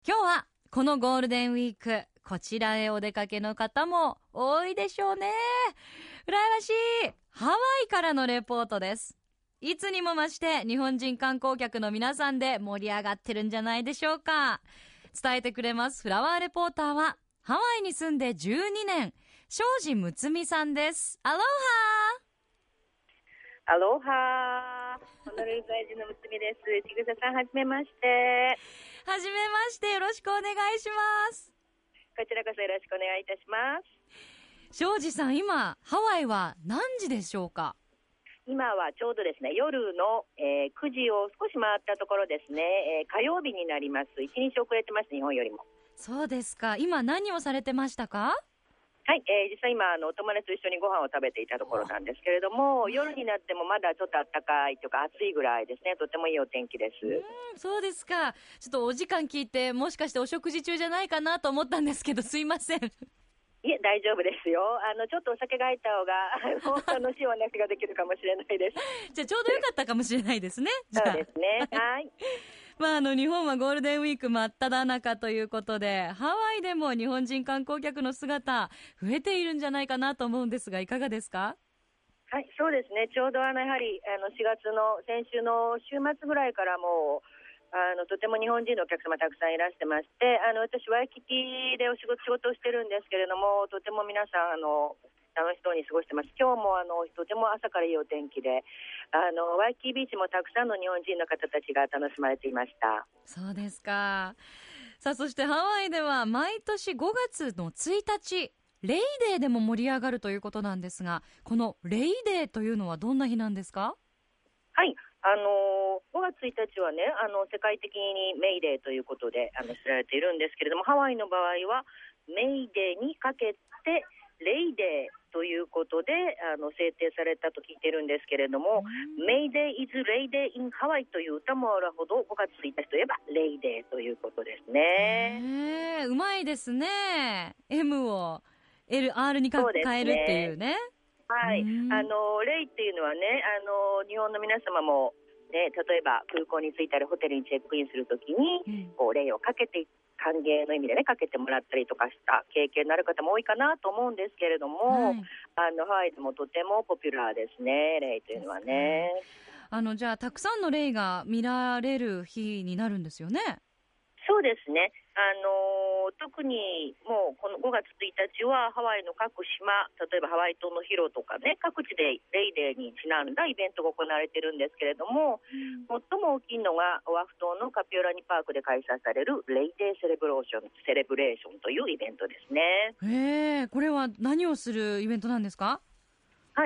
今日はこのゴールデンウィーク、こちらへお出かけの方も多いでしょうね。羨ましい。ハワイからのレポートです。いつにも増して日本人観光客の皆さんで盛り上がってるんじゃないでしょうか。伝えてくれますフラワーレポーターはハワイに住んで12年、庄司睦美さんです。アロハアロハー、ホノルル在住のむつみです。ちぐささん、はじめまして。 はじめまして、よろしくお願いします。 こちらこそよろしくお願いいたします。 庄司さん、今ハワイは何時でしょうか？ 今はちょうどですね、夜の、9時を少し回ったところですね、火曜日になります。1日遅れてます、日本よりも。 そうですか。今何をされてましたか？ はい、実際今お友達と一緒にご飯を食べていたところなんですけれども、夜になってもまだちょっと暖かいというか暑いぐらいですね。とてもいいお天気です。 そうですか。ちょっとお時間聞いて、もしかしてお食事中じゃないかなと思ったんですけど、すいません。 いえ、大丈夫ですよ。ちょっとお酒が入った方が楽しいお話ができるかもしれないです。 じゃあちょうどよかったかもしれないですね。 そうですね。はい。 日本はゴールデンウィーク真っ只中ということで、ハワイでも日本人観光客の姿増えているんじゃないかなと思うんですが、いかがですか？ はい、そうですね。ちょうどやはり4月の先週の週末ぐらいからもうとても日本人のお客様たくさんいらしてまして、私ワイキキで仕事をしてるんですけれども、とても皆さん楽しそうに過ごしてます。今日もとても朝からいいお天気で、ワイキキビーチもたくさんの日本人の方たちが楽しまれていました。 そうですか。さあ、そしてハワイでは毎年5月の1日、レイデーでも盛り上がるということなんですが、このレイデーというのはどんな日なんですか？ はい、5月1日はね、世界的にメイデーということで知られているんですけれども、ハワイの場合はメイデーにかけてレイデーということで制定されたと聞いているんですけれども、メイデー is レイデー in ハワイという歌もあるほど、5月1日といえばレイデーということですね。 うまいですね。M を LR に変えるっていうね。 はい、レイっていうのはね、日本の皆様も、ね、例えば空港に着いたりホテルにチェックインするときに、レイをかけて歓迎の意味でね、かけてもらったりとかした経験のある方も多いかなと思うんですけれども、ハワイでもとてもポピュラーですね、レイというのはね。 じゃあたくさんのレイが見られる日になるんですよね。 そうですね。特にもうこの5月1日はハワイの各島、例えばハワイ島のヒロとかね、各地でレイデーにちなんだイベントが行われているんですけれども、最も大きいのがオアフ島のカピオラニパークで開催されるレイデーセレブレーションというイベントですね。 これは何をするイベントなんですか？ はい、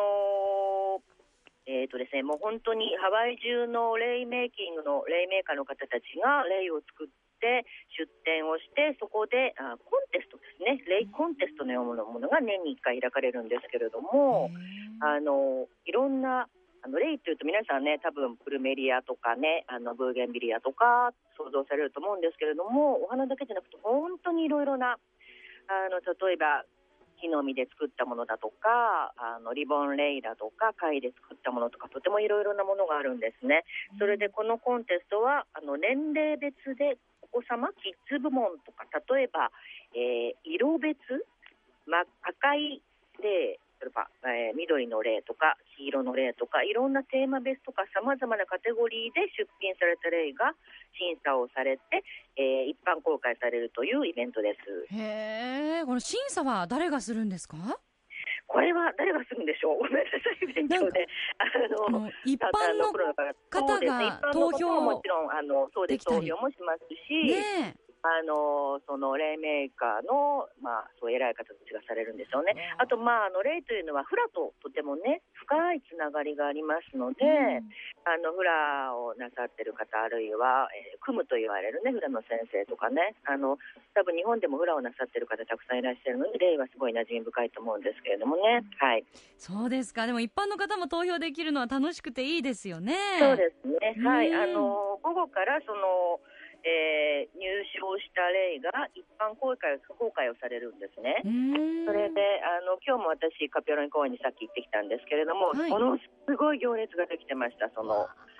ですね、もう本当にハワイ中のレイメイキングのレイメーカーの方たちがレイを作って出展をして、そこでコンテストですね、レイコンテストのようなものが年に1回開かれるんですけれども、いろんなレイというと皆さんね、多分プルメリアとかね、ブーゲンビリアとか想像されると思うんですけれども、お花だけじゃなくて本当にいろいろな例えば木の実で作ったものだとかリボンレイだとか貝で作ったものとか、とてもいろいろなものがあるんですね。それでこのコンテストは年齢別でお子様キッズ部門とか、例えば、色別、赤いレイ、緑のレイとか黄色のレイとか、いろんなテーマ別とかさまざまなカテゴリーで出品されたレイが審査をされて、一般公開されるというイベントです。 この審査は誰がするんですか？ これは誰がするんでしょう。ごめんなさい、勉強で一般の方が投票ももちろんそうです、投票もしますし、そのレイメーカーの、そう偉い方たちがされるんですよね。あと、レイというのはフラととてもね、深いつながりがありますので、フラをなさってる方、あるいは、クムと言われるね、フラの先生とかね、多分日本でもフラをなさってる方たくさんいらっしゃるので、レイはすごい馴染み深いと思うんですけれどもね。はい。 そうですか。でも一般の方も投票できるのは楽しくていいですよね。 そうですね。はい。午後から入賞した例が一般公開をされるんですね。それで今日も私カピオラニ公園にさっき行ってきたんですけれども、ものすごい行列ができてました。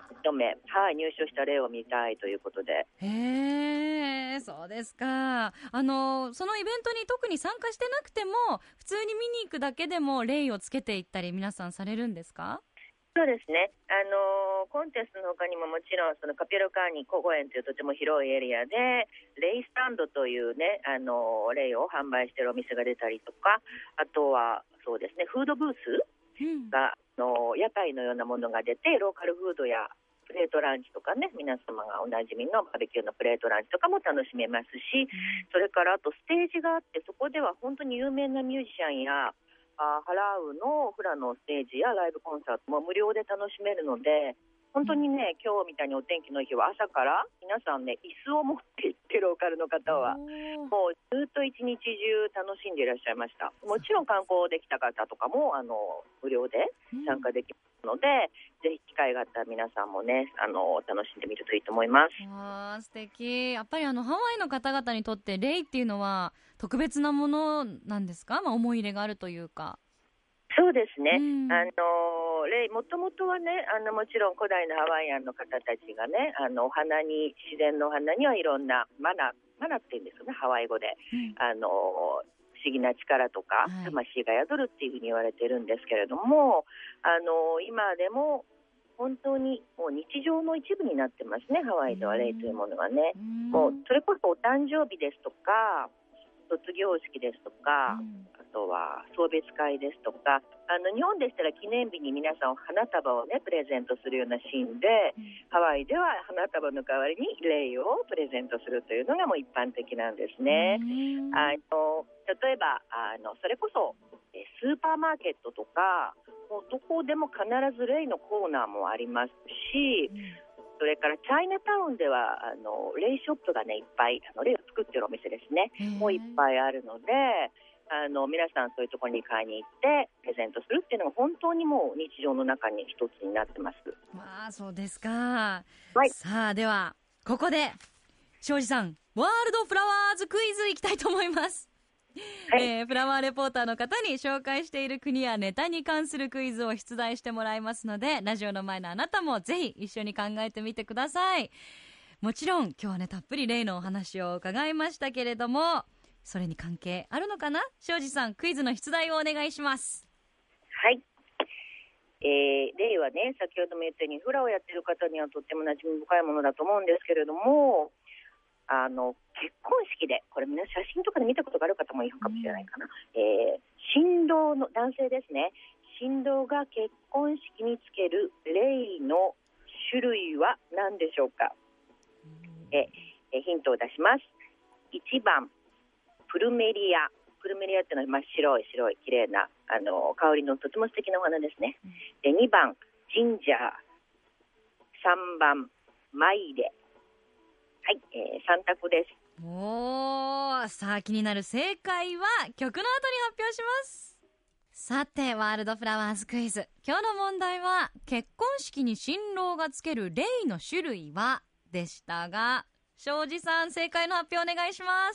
一目、はい、入賞した例を見たいということで。 へえ、そうですか。そのイベントに特に参加してなくても、普通に見に行くだけでもレイをつけていったり皆さんされるんですか？ そうですね。コンテストの他にももちろんそのカピロカーニ公園というとても広いエリアでレイスタンドというねレイを販売しているお店が出たりとか、あとはそうですね、フードブースが、屋台のようなものが出てローカルフードやプレートランチとかね、皆様がおなじみのバーベキューのプレートランチとかも楽しめますし、それからあとステージがあって、そこでは本当に有名なミュージシャンやハラウのフラのステージやライブコンサートも無料で楽しめるので、本当にね、今日みたいにお天気の日は朝から皆さんね、椅子を持って行ってローカルの方はもうずっと一日中楽しんでいらっしゃいました。もちろん観光できた方とかも無料で参加できますので、ぜひ機会があったら皆さんもね楽しんでみるといいと思います。 わー、素敵。やっぱりハワイの方々にとってレイっていうのは特別なものなんですか？思い入れがあるというか。 そうですね、レイもともとはねもちろん古代のハワイアンの方たちがねお花に、自然のお花にはいろんなマナっていうんですよね、ハワイ語で、不思議な力とか魂が宿るっていうふうに言われているんですけれども、今でも本当にもう日常の一部になってますね、ハワイではレイというものはね。もうそれこそお誕生日ですとか卒業式ですとか、あとは送別会ですとか、日本でしたら記念日に皆さん花束をねプレゼントするようなシーンで、ハワイでは花束の代わりにレイをプレゼントするというのがもう一般的なんですね。例えばそれこそスーパーマーケットとかもうどこでも必ずレイのコーナーもありますし、それからチャイナタウンではレイショップがねいっぱいレイを作ってるお店ですねもういっぱいあるので、皆さんそういうところに買いに行ってプレゼントするっていうのが本当にもう日常の中に一つになってます。 まあそうですか、 はい、 さあではここで庄司さんワールドフラワーズクイズいきたいと思います。はい、フラワーレポーターの方に紹介している国やネタに関するクイズを出題してもらいますので、ラジオの前のあなたもぜひ一緒に考えてみてください。もちろん今日はねたっぷりレイのお話を伺いましたけれども、それに関係あるのかな？庄司さん、クイズの出題をお願いします。 はい、レイはね先ほども言ったようにフラをやっている方にはとっても馴染み深いものだと思うんですけれども、結婚式でこれみんな写真とかで見たことがある方もいるかもしれないかな、新郎の男性ですね、新郎が結婚式につけるレイの種類は何でしょうか？ヒントを出します。1番プルメリア。プルメリアっていうのは真っ白い綺麗な香りのとても素敵なお花ですね。で2番ジンジャー、3番マイレ。はい、3択です。 さあ気になる正解は曲の後に発表します。さてワールドフラワーズクイズ、今日の問題は結婚式に新郎がつけるレイの種類はでしたが、庄司さん正解の発表お願いします。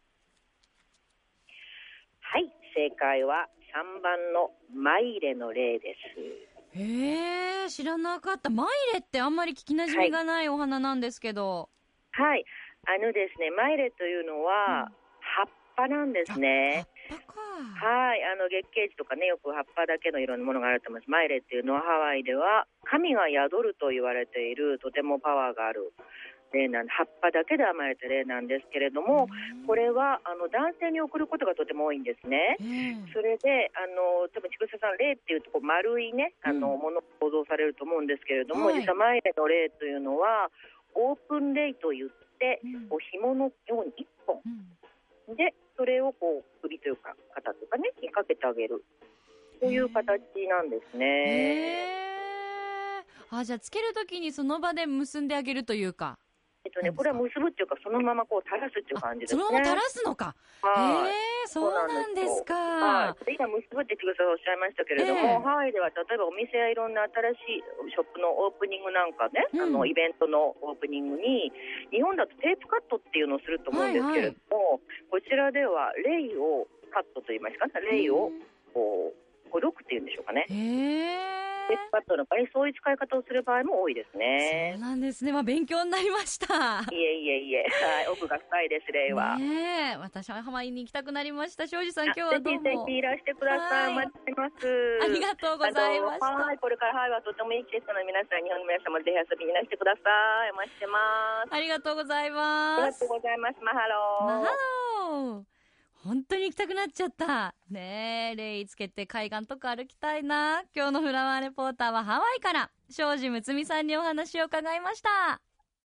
はい、正解は3番のマイレのレイです。 知らなかった。マイレってあんまり聞きなじみがないお花なんですけど、 はい、ですね、マイレというのは、葉っぱなんですね。 葉っぱか。 はい、月桂樹とかね、よく葉っぱだけのいろんなものがあると思います。マイレっていうのはハワイでは神が宿ると言われているとてもパワーがある霊なんで、葉っぱだけで編まれた霊なんですけれども、これは男性に贈ることがとても多いんですね。それで多分ちくささん霊っていうとこう丸いねものを想像されると思うんですけれども、実はマイレの霊というのはオープンレイといって、紐のように1本、でそれをこう首というか肩とかねにかけてあげるという形なんですね。 じゃあつけるときにその場で結んであげるというか、 これは結ぶっていうかそのままこう垂らすっていう感じですね。 そのまま垂らすのか。そうなんですか。 今結ぶってちぐさおっしゃいましたけれども、ハワイでは例えばお店やいろんな新しいショップのオープニングなんかね、イベントのオープニングに日本だとテープカットっていうのをすると思うんですけれども、こちらではレイをカットといいますか、レイをこうほどくっていうんでしょうかね。 へフェイスパッドの場合、そういう使い方をする場合も多いですね。 そうなんですね。まあ、勉強になりました。 いえいえいえ、はい、奥が深いです、例は。 ねえ、私はハワイに行きたくなりました。庄司さん、今日はどうも。 ぜひぜひいらしてください。お待ちしてます。 ありがとうございました。 はい、これからハワイはとてもいい季節なので、皆さん、日本の皆様ぜひ遊びにいらしてください。お待ちしてます。 ありがとうございあります。 がとうございます。マハロー。 マハロー。本当に行きたくなっちゃった。ねえ、レイつけて海岸とか歩きたいな。今日のフラワーレポーターはハワイから、庄司むつみさんにお話を伺いました。